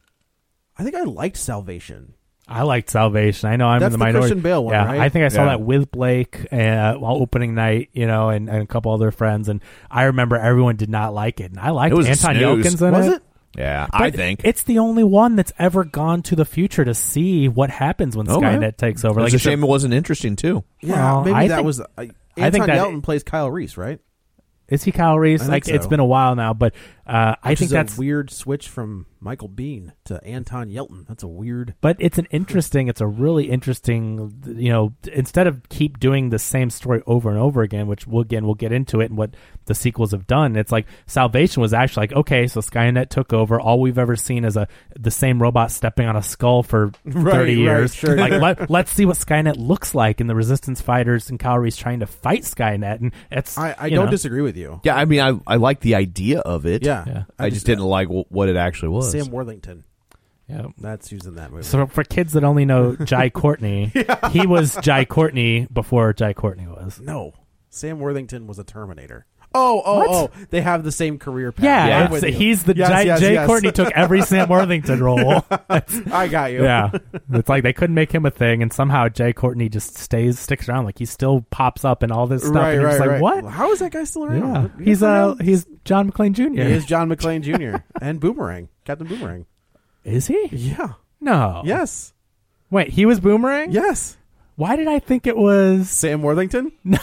I think I liked Salvation. I liked Salvation. I know I'm That's in the the minority. Christian Bale one, yeah, right? I think I saw Yeah. that with Blake while opening night, and a couple other friends, and I remember everyone did not like it, and I liked It was a Anton snooze. Yelchin's in Was it. it? Yeah, But I think it's the only one that's ever gone to the future to see what happens when Okay. Skynet takes over. It's Like a shame it wasn't interesting too. Yeah, Well, maybe I that think- was. I Anton think that- Yelchin plays Kyle Reese, right? Is he Kyle Reese? I think Like, it's so. been a while now, but I Which think is that's a weird switch from Michael Biehn to Anton Yelchin. That's a weird. But it's a really interesting, instead of keep doing the same story over and over again, which we'll get into it and what the sequels have done. It's like Salvation was actually like, okay, so Skynet took over. All we've ever seen is the same robot stepping on a skull for 30 years. sure. Like, let's see what Skynet looks like, and the Resistance fighters and Kyle Reese trying to fight Skynet. And it's I don't disagree with you. Yeah, I mean, I like the idea of it. Yeah, I just didn't like what it actually was. Sam Worthington. Yeah. That's who's in that movie. So for kids that only know Jai Courtney, he was Jai Courtney before Jai Courtney was. No, Sam Worthington was a Terminator. Oh, they have the same career path. Yeah, he's the Jay Courtney took every Sam Worthington role. I got you. Yeah, it's like they couldn't make him a thing, and somehow Jay Courtney just sticks around. Like he still pops up in all this stuff. And you're just like, what? How is that guy still around? Yeah. He's John McClane Jr. He is John McClane Jr. and Boomerang, Captain Boomerang. Is he? Yeah. No. Yes. Wait, he was Boomerang? Yes. Why did I think it was Sam Worthington? No.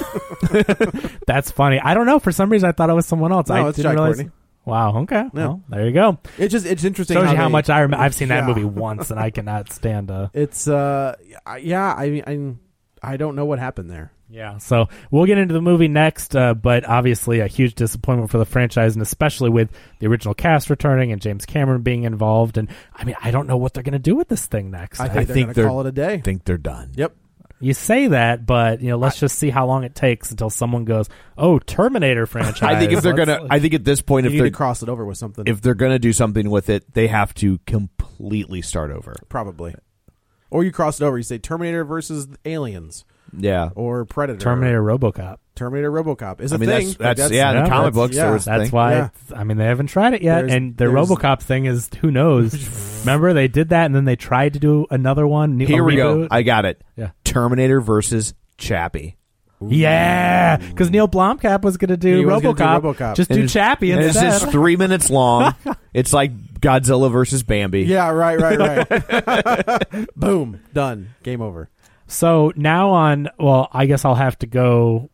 That's funny. I don't know. For some reason, I thought it was someone else. No, I it's didn't Jai realize. Courtney. Wow. Okay. Yeah. Well, there you go. It's interesting. Shows you how much I remember. I've seen that movie once, and I cannot stand. It's I mean, I don't know what happened there. Yeah. So we'll get into the movie next, but obviously a huge disappointment for the franchise, and especially with the original cast returning and James Cameron being involved. And I mean, I don't know what they're going to do with this thing next. I think they're going to call it a day. I think they're done. Yep. You say that, but let's just see how long it takes until someone goes, "Oh, Terminator franchise." I think if they're gonna, I think at this point, if you they're need to cross it over with something, if they're gonna do something with it, they have to completely start over. Probably, or you cross it over. You say Terminator versus Aliens, or Predator, Terminator RoboCop. Terminator RoboCop is a thing. That's in the comic books. That's why. I mean, they haven't tried it yet, and their RoboCop thing is who knows. Remember, they did that, and then they tried to do another one. Here we go. I got it. Yeah, Terminator versus Chappie. Ooh. Yeah, because Neil Blomkamp was going to do RoboCop. Just do Chappie instead. It's just 3 minutes long. It's like Godzilla versus Bambi. Yeah, right. Boom, done. Game over. So now I guess I'll have to go.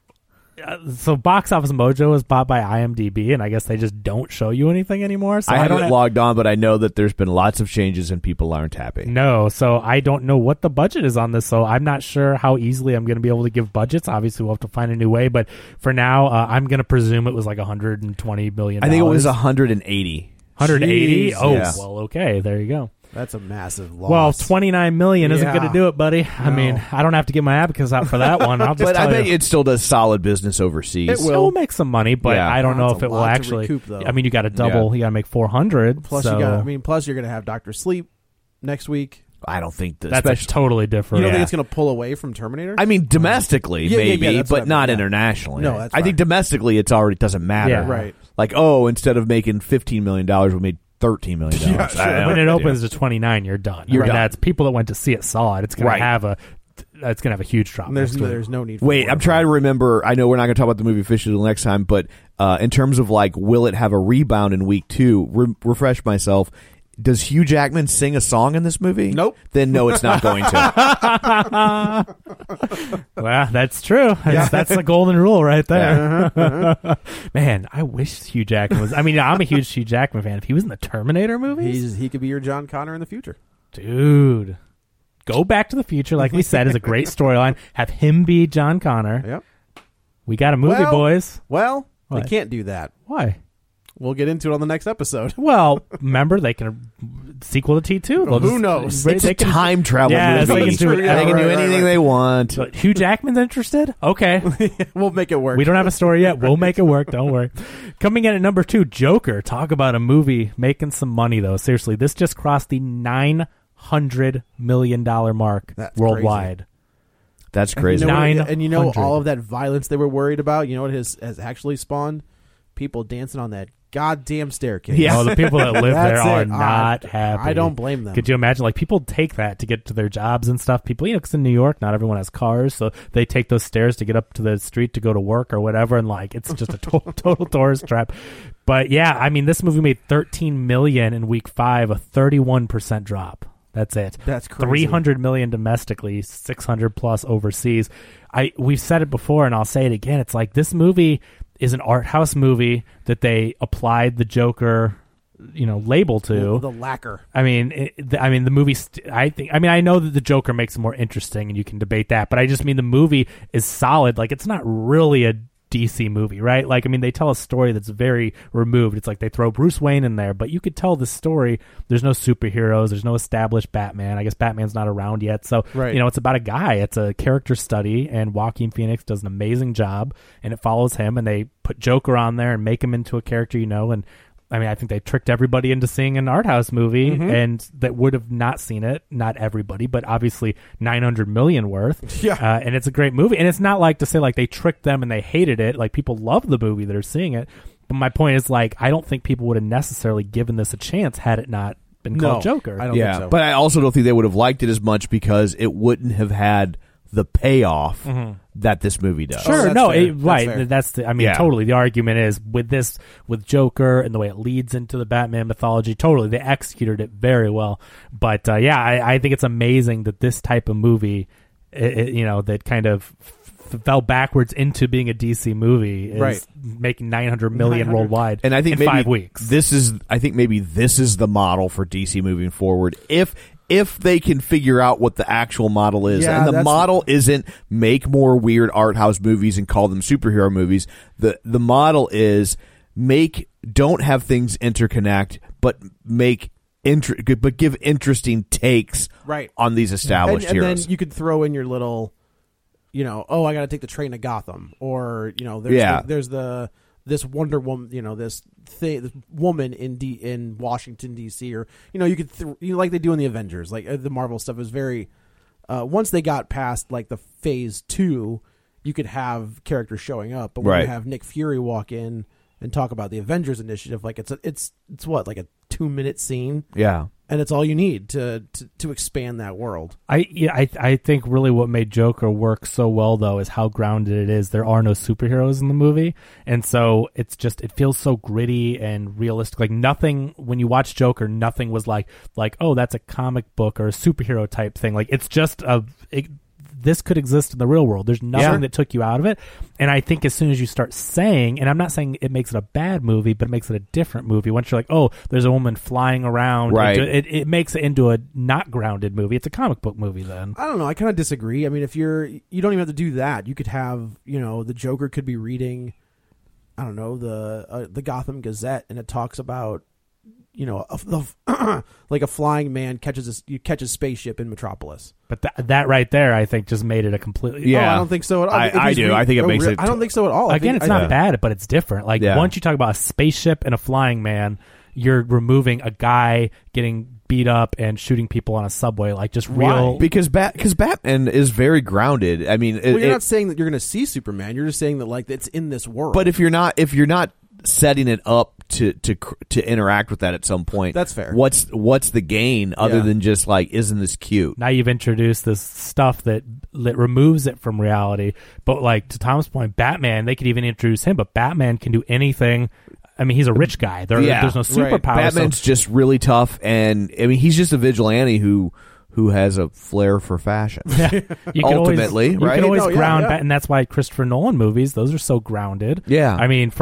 So Box Office Mojo is bought by IMDb, and I guess they just don't show you anything anymore. So I haven't logged on, but I know that there's been lots of changes and people aren't happy. No, so I don't know what the budget is on this, so I'm not sure how easily I'm going to be able to give budgets. Obviously, we'll have to find a new way, but for now, I'm going to presume it was like $120 million. I think it was 180. 180? Jeez, oh, yeah. Well, okay, there you go. That's a massive loss. Well, $29 million isn't going to do it, buddy. No. I mean, I don't have to get my abacus out for that one. I'll just but I bet it still does solid business overseas. It will make some money, but I don't know if it will actually. Recoup, I mean, you got to double. You got to make 400. Plus, plus you're going to have Dr. Sleep next week. I don't think that's totally different. You don't think it's going to pull away from Terminator? I mean, domestically, maybe, but not internationally. No, that's I think domestically, it's already doesn't matter. Yeah, right. Like, instead of making $15 million, we made $13 million. Yeah, sure. When it opens to 29, you're done. You're done. That's people that went to see it saw it. It's going to have a huge drop. There's no need. Wait, I'm trying to remember. I know we're not going to talk about the movie officially till next time, but in terms of like, will it have a rebound in week 2? Refresh myself. Does Hugh Jackman sing a song in this movie? Nope. Then no, it's not going to. Well, that's true. That's the golden rule right there. Yeah. Man, I wish Hugh Jackman was. I mean, I'm a huge Hugh Jackman fan. If he was in the Terminator movies, he could be your John Connor in the future, dude. Go Back to the Future, like we said, is a great storyline. Have him be John Connor. Yep. We got a movie, boys. Well, they can't do that. Why? We'll get into it on the next episode. Well, remember, they can sequel to T2. Well, who knows? It's a time travel movie. They can do anything they want. But Hugh Jackman's interested? Okay. We'll make it work. We don't have a story yet. We'll make it work. Don't worry. Coming in at number 2, Joker. Talk about a movie making some money, though. Seriously, this just crossed the $900 million mark worldwide. Crazy. That's crazy. And you know all of that violence they were worried about? You know what has actually spawned? People dancing on that goddamn staircase. Yeah. Oh, the people that live there are not happy. I don't blame them. Could you imagine? Like, people take that to get to their jobs and stuff. People, because in New York, not everyone has cars, so they take those stairs to get up to the street to go to work or whatever, and like, it's just a total tourist trap. But yeah, I mean, this movie made $13 million in week 5, a 31% drop. That's it. That's crazy. $300 million domestically, 600 plus overseas. We've said it before, and I'll say it again. It's like, this movie is an art house movie that they applied the Joker, label to. The lacquer. I mean, the movie. I know that the Joker makes it more interesting, and you can debate that. But I just mean the movie is solid. Like, it's not really a DC movie, right? Like, I mean, they tell a story that's very removed. It's like they throw Bruce Wayne in there, but you could tell the story. There's no superheroes. There's no established Batman. I guess Batman's not around yet. So, right. It's about a guy. It's a character study, and Joaquin Phoenix does an amazing job, and it follows him, and they put Joker on there and make him into a character, and I mean, I think they tricked everybody into seeing an art house movie, and that would have not seen it. Not everybody, but obviously 900 million worth. Yeah. And it's a great movie. And it's not like to say like they tricked them and they hated it. Like people love the movie that are seeing it. But my point is like, I don't think people would have necessarily given this a chance had it not been called Joker. I don't think so. But I also don't think they would have liked it as much because it wouldn't have had the payoff that this movie does. Sure, fair. That's totally. The argument is with Joker and the way it leads into the Batman mythology. Totally, they executed it very well. But I think it's amazing that this type of movie, that kind of fell backwards into being a DC movie, is making 900 million worldwide, and I think in maybe 5 weeks. This is the model for DC moving forward. If they can figure out what the actual model is, and the model isn't make more weird art house movies and call them superhero movies. The model is don't have things interconnect, but give interesting takes on these established heroes. And then you could throw in your little, I got to take the train to Gotham, or there's this Wonder Woman, this woman in Washington D.C., or you could like they do in the Avengers, like the Marvel stuff is very. Once they got past like the phase 2, you could have characters showing up, but when you have Nick Fury walk in and talk about the Avengers Initiative, like it's what, like a 2-minute scene, and it's all you need to expand that world. I think really what made Joker work so well though is how grounded it is. There are no superheroes in the movie, and so it feels so gritty and realistic. Like nothing when you watch Joker, nothing was like oh, that's a comic book or a superhero type thing. Like it's just this could exist in the real world. There's nothing that took you out of it. And I think as soon as you start saying, and I'm not saying it makes it a bad movie, but it makes it a different movie. Once you're like, oh, there's a woman flying around, it makes it into a not grounded movie. It's a comic book movie then. I don't know. I kind of disagree. I mean, you don't even have to do that. You could have, the Joker could be reading, I don't know, the Gotham Gazette, and it talks about, like a flying man catches a spaceship in Metropolis. But that right there, I think, just made it a completely. I don't think so at all. I do. I think it makes it. I don't think so at all. Again, it's not bad, but it's different. Like once you talk about a spaceship and a flying man, you're removing a guy getting beat up and shooting people on a subway, like just real. Because Batman is very grounded. I mean, you're not saying that you're going to see Superman. You're just saying that like it's in this world. But if you're not setting it up to interact with that at some point, that's fair. What's the gain other than just like, isn't this cute? Now you've introduced this stuff that removes it from reality. But like to Tom's point, Batman, they could even introduce him, but Batman can do anything. I mean, he's a rich guy. There's no superpower. Batman's just really tough, and I mean, he's just a vigilante who has a flair for fashion. You ultimately, can always ground, and that's why Christopher Nolan movies, those are so grounded. Yeah. I mean,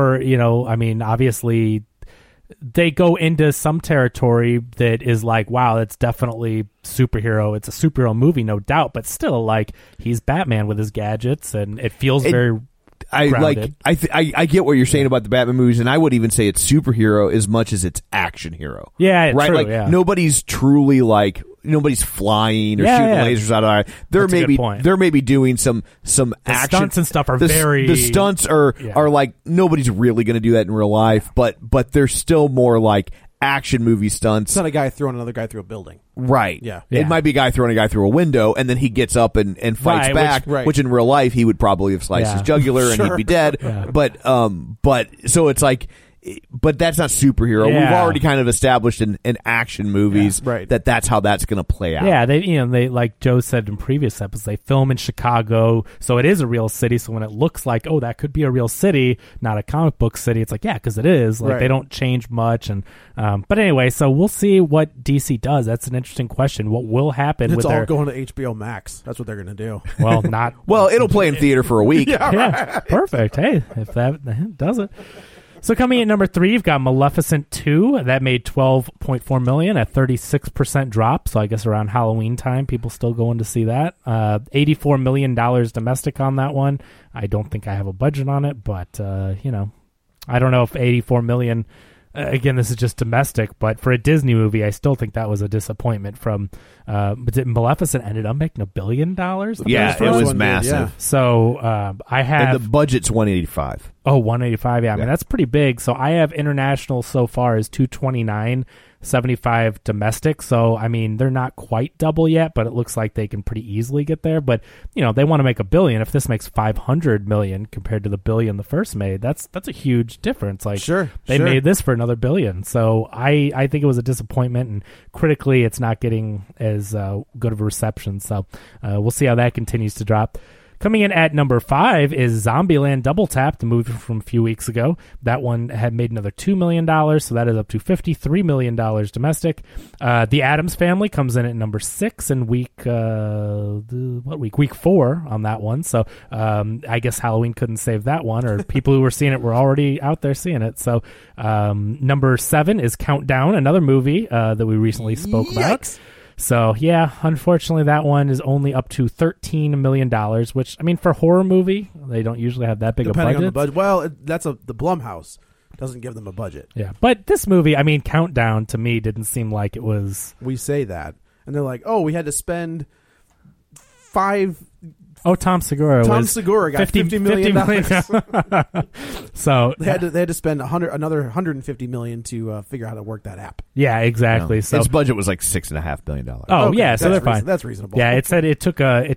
obviously they go into some territory that is like, wow, that's definitely superhero. It's a superhero movie, no doubt, but still, like, he's Batman with his gadgets, and it feels very grounded. I get what you're saying about the Batman movies, and I would even say it's superhero as much as it's action hero. Yeah, right. True, like nobody's truly like. Nobody's flying or shooting lasers out of eye. They're maybe doing some action stunts and stuff. The stunts are like nobody's really going to do that in real life, but they're still more like action movie stunts. It's not a guy throwing another guy through a building. Right. Yeah. It might be a guy throwing a guy through a window, and then he gets up and fights back, which in real life he would probably have sliced his jugular and he'd be dead. Yeah. But so it's like. But that's not superhero. Yeah. We've already kind of established in action movies that's how that's going to play out. Yeah, they like Joe said in previous episodes, they film in Chicago, so it is a real city. So when it looks like, oh, that could be a real city, not a comic book city, it's like, yeah, because it is. Like they don't change much. And but anyway, so we'll see what DC does. That's an interesting question. What will happen? It's all going to HBO Max. That's what they're going to do. Well, not well. It'll play in theater for a week. Yeah, perfect. Hey, if that does it. So coming in at number 3, you've got Maleficent 2. That made $12.4 million, a 36% drop. So I guess around Halloween time, people still going to see that. $84 million domestic on that one. I don't think I have a budget on it, but I don't know if $84 million. Again, this is just domestic, but for a Disney movie, I still think that was a disappointment. But Maleficent ended up making $1 billion. Yeah, it was massive. So I have and the budget's $185. Oh, 185. Yeah, I mean, that's pretty big. So I have international so far as 229, 75 domestic. So, I mean, they're not quite double yet, but it looks like they can pretty easily get there. But, you know, they want to make $1 billion. If this makes 500 million compared to the $1 billion the first made, that's a huge difference. Like, they made this for another $1 billion. So I think it was a disappointment, and critically, it's not getting as good of a reception. So we'll see how that continues to drop. Coming in at number 5 is Zombieland Double Tap, the movie from a few weeks ago. That one had made another $2 million, so that is up to $53 million domestic. The Addams Family comes in at number 6 in week 4 on that one. So I guess Halloween couldn't save that one, or people who were seeing it were already out there seeing it. So number 7 is Countdown, another movie that we recently spoke about. So, yeah, unfortunately, that one is only up to $13 million, which, I mean, for a horror movie, they don't usually have that big a budget. On the budget. Well, that's the Blumhouse doesn't give them a budget. Yeah, but this movie, I mean, Countdown, to me, didn't seem like it was... We say that, and they're like, oh, we had to spend 5... Oh, Tom Segura got $50 million. So they had to spend another $150 million to figure out how to work that app. Yeah, exactly. No. So its budget was like $6.5 billion. Oh, okay. Yeah, so they're fine. That's reasonable. Yeah, it said it took a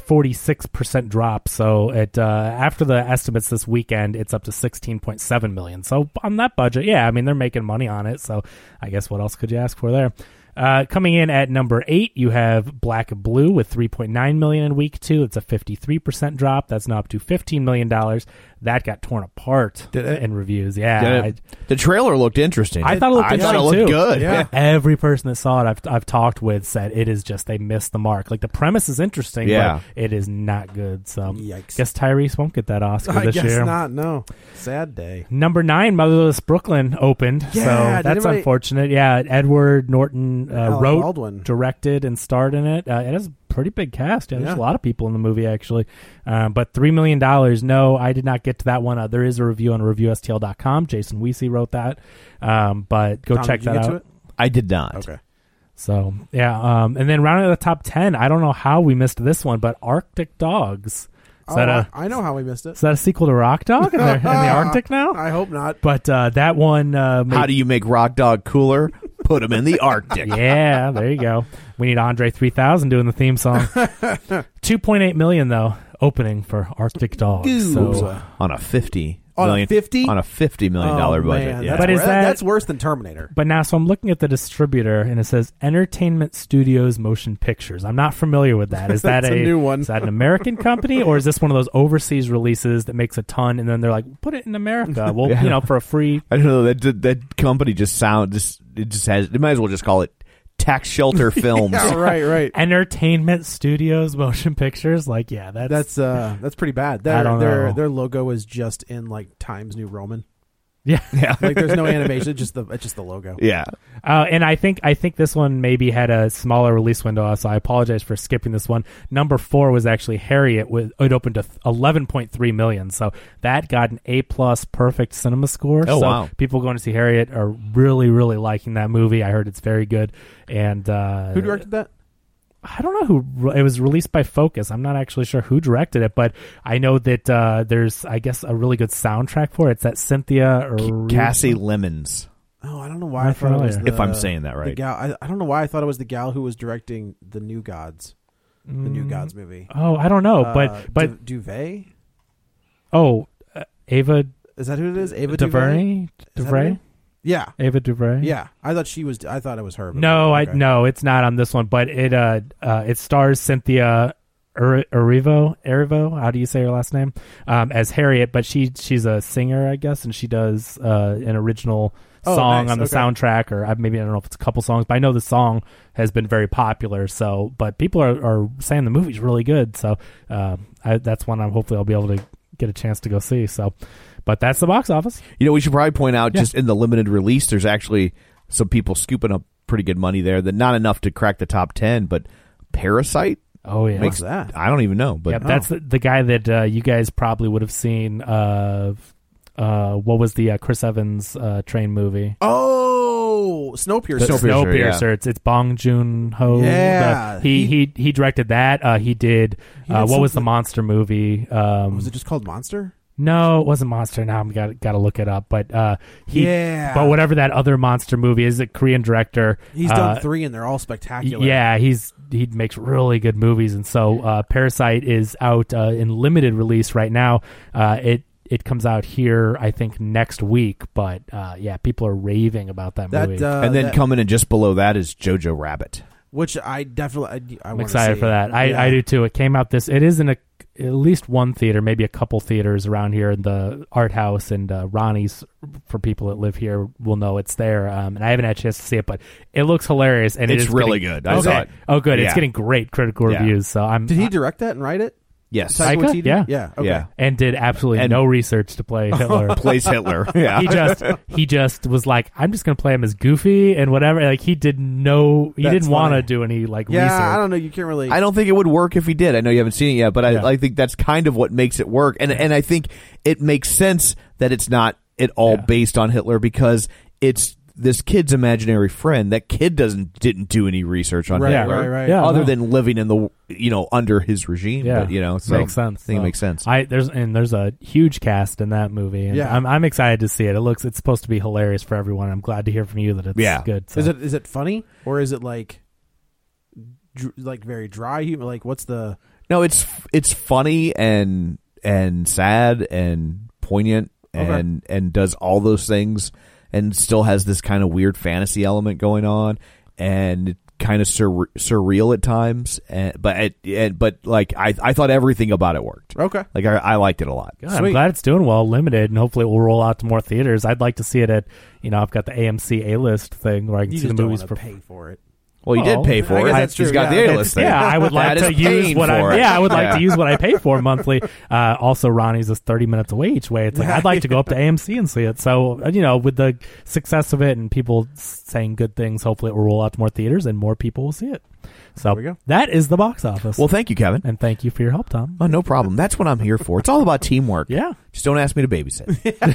46% drop. So it after the estimates this weekend, it's up to $16.7 million. So on that budget, yeah, I mean they're making money on it. So I guess what else could you ask for there? Coming in at number 8, you have Black and Blue with $3.9 million in week 2. It's a 53% drop. That's now up to $15 million. That got torn apart in reviews. Yeah, the trailer looked interesting. I thought it looked interesting looked too. Good. Yeah. Every person that saw it, I've talked with, said it is just they missed the mark. Like the premise is interesting, but it is not good. So, yikes. Guess Tyrese won't get that Oscar this year. I guess not. No, sad day. Number 9, Motherless Brooklyn opened. Yeah, so that's unfortunate. Yeah, Edward Norton wrote, Baldwin directed, and starred in it. It has a pretty big cast. Yeah, there's a lot of people in the movie actually. But $3 million. No, I did not get to that one. There is a review on reviewstl.com. Jason Weesey wrote that. But go check that out. I did not. Okay. So yeah. And then rounding out the top 10, I don't know how we missed this one, but Arctic Dogs. I know how we missed it. Is that a sequel to Rock Dog in the Arctic now? I hope not. But that one... how do you make Rock Dog cooler? Put him in the Arctic. Yeah, there you go. We need Andre 3000 doing the theme song. $2.8 million, though, opening for Arctic Dogs. So, on a $50 million budget. Man, yeah. But that's worse than Terminator. But now, so I'm looking at the distributor, and it says Entertainment Studios Motion Pictures. I'm not familiar with that. Is that a new one? Is that an American company, or is this one of those overseas releases that makes a ton, and then they're like, put it in America? Well, for a free. I don't know. That company it might as well just call it Tax Shelter Films. Yeah, right. Entertainment Studios Motion Pictures. That's pretty bad. I don't know. Their logo is just in like Times New Roman. Yeah. Like there's no animation, it's just the logo. Yeah. And I think this one maybe had a smaller release window, so I apologize for skipping this one. Number 4 was actually Harriet. It opened to $11.3 million, so that got an A+ perfect cinema score. Oh, so wow. People going to see Harriet are really, really liking that movie. I heard it's very good. And who directed that? I don't know who. It was released by Focus. I'm not actually sure who directed it, but I know that there's, I guess, a really good soundtrack for it. It's that Cynthia Cassie Lemons. Oh, I don't know why I thought it was if I'm saying that right. The gal, I don't know why I thought it was the gal who was directing the New Gods, the New Gods movie. Oh, I don't know, but Duvay. Oh, Ava. Is that who it is? Ava DuVernay. DuVernay. Yeah, Ava DuVernay. Yeah, I thought it was her. No, no, it's not on this one. But it stars Cynthia Erivo. How do you say her last name? As Harriet, but she's a singer, I guess, and she does an original song on the soundtrack, or maybe I don't know if it's a couple songs, but I know the song has been very popular. So, but people are saying the movie's really good. So that's one hopefully I'll be able to get a chance to go see. So. But that's the box office. We should probably point out just in the limited release, there's actually some people scooping up pretty good money there. That not enough to crack the top 10, but Parasite. Oh yeah, what's that? I don't even know. But that's the guy that you guys probably would have seen. What was the Chris Evans train movie? Oh, Snowpiercer. Snowpiercer. Yeah. It's Bong Joon-ho. Yeah, he directed that. He did. What was the monster movie? Was it just called Monster? No, it wasn't Monster. Now I'm got to look it up. But but whatever that other monster movie is, a Korean director. He's done 3 and they're all spectacular. Yeah, he makes really good movies, and so Parasite is out in limited release right now. It comes out here, I think, next week. But people are raving about that movie. And then coming in just below that is Jojo Rabbit, which I definitely I'm excited for that. I do too. It came out it is in at least one theater, maybe a couple theaters around here. The Art House and Ronnie's, for people that live here, will know it's there. And I haven't had a chance to see it, but it looks hilarious. And it's really good. I saw it. Oh, good. Yeah. It's getting great critical reviews. So Did he direct that and write it? Yes. Taika? Yeah. Okay. Yeah. And did absolutely no research to play Hitler. Plays Hitler. Yeah. He just was like, I'm just going to play him as Goofy and whatever. Like he didn't want to do any research. I don't know. You can't really. I don't think it would work if he did. I know you haven't seen it yet, but I think that's kind of what makes it work. And I think it makes sense that it's not at all based on Hitler, because it's this kid's imaginary friend. That kid didn't do any research on Hitler, right. Other than living in the under his regime. Yeah, but, so makes sense. I think it makes sense. There's a huge cast in that movie, and I'm excited to see it. It's supposed to be hilarious for everyone. I'm glad to hear from you that it's good. So. Is it funny, or is it like very dry humor? Like what's the? No, it's funny and sad and poignant and does all those things. And still has this kind of weird fantasy element going on, and kind of surreal at times. But I thought everything about it worked. Okay, like I liked it a lot. Good. I'm glad it's doing well, limited, and hopefully it will roll out to more theaters. I'd like to see it at I've got the AMC A-list thing where I can see the movies for pay for it. Well, you did pay for it. He's got the A-list thing. Yeah, I would like to use what to use what I pay for monthly. Also, Ronnie's is 30 minutes away each way. It's like I'd like to go up to AMC and see it. So, with the success of it and people saying good things, hopefully it will roll out to more theaters and more people will see it. So there we go. That is the box office. Well, thank you, Kevin. And thank you for your help, Tom. Oh, no problem. That's what I'm here for. It's all about teamwork. Yeah. Just don't ask me to babysit.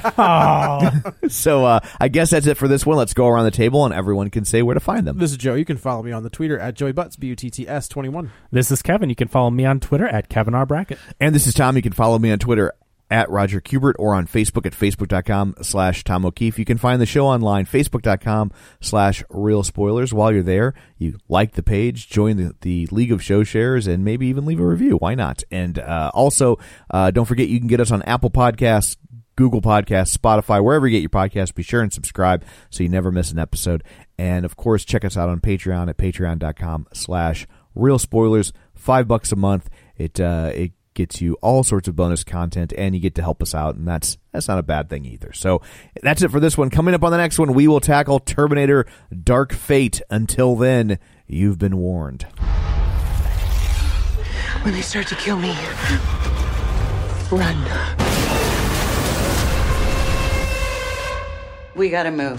So I guess that's it for this one. Let's go around the table and everyone can say where to find them. This is Joe. You can follow me on the Twitter at JoeyButts, BUTTS21. This is Kevin. You can follow me on Twitter at Kevin R. Brackett. And this is Tom. You can follow me on Twitter at Roger Kubert, or on Facebook at facebook.com/Tom O'Keefe. You can find the show online, facebook.com/Real Spoilers. While you're there, you like the page, join the League of Show Shares, and maybe even leave a review. Why not? And also, don't forget you can get us on Apple Podcasts, Google Podcasts, Spotify, wherever you get your podcasts. Be sure and subscribe so you never miss an episode. And, of course, check us out on Patreon at patreon.com/Real Spoilers. $5 a month. It gets you all sorts of bonus content, and you get to help us out, and that's not a bad thing either. So that's it for this one. Coming up on the next one, we will tackle Terminator Dark Fate. Until then, you've been warned. When they start to kill me, run. We gotta move.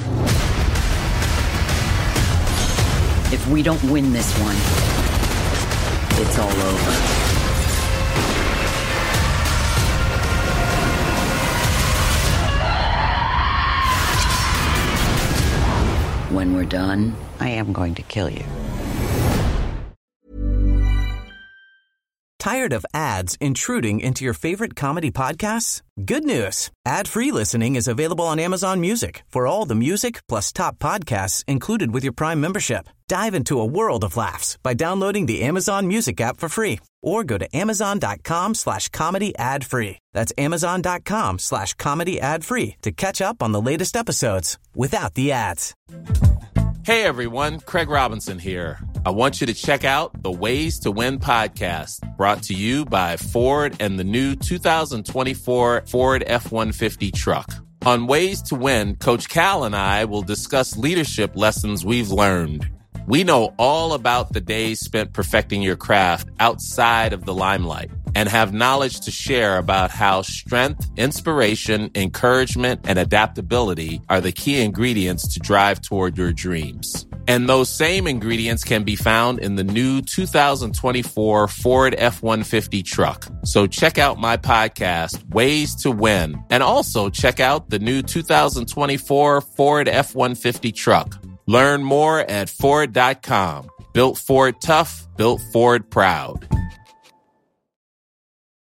If we don't win this one, it's all over. When we're done, I am going to kill you. Tired of ads intruding into your favorite comedy podcasts? Good news. Ad-free listening is available on Amazon Music for all the music plus top podcasts included with your Prime membership. Dive into a world of laughs by downloading the Amazon Music app for free, or go to amazon.com/comedy ad-free. That's amazon.com/comedy ad-free to catch up on the latest episodes without the ads. Hey everyone, Craig Robinson here. I want you to check out the Ways to Win podcast, brought to you by Ford and the new 2024 Ford F-150 truck. On Ways to Win, Coach Cal and I will discuss leadership lessons we've learned. We know all about the days spent perfecting your craft outside of the limelight, and have knowledge to share about how strength, inspiration, encouragement, and adaptability are the key ingredients to drive toward your dreams. And those same ingredients can be found in the new 2024 Ford F-150 truck. So check out my podcast, Ways to Win, and also check out the new 2024 Ford F-150 truck. Learn more at Ford.com. Built Ford tough, built Ford proud.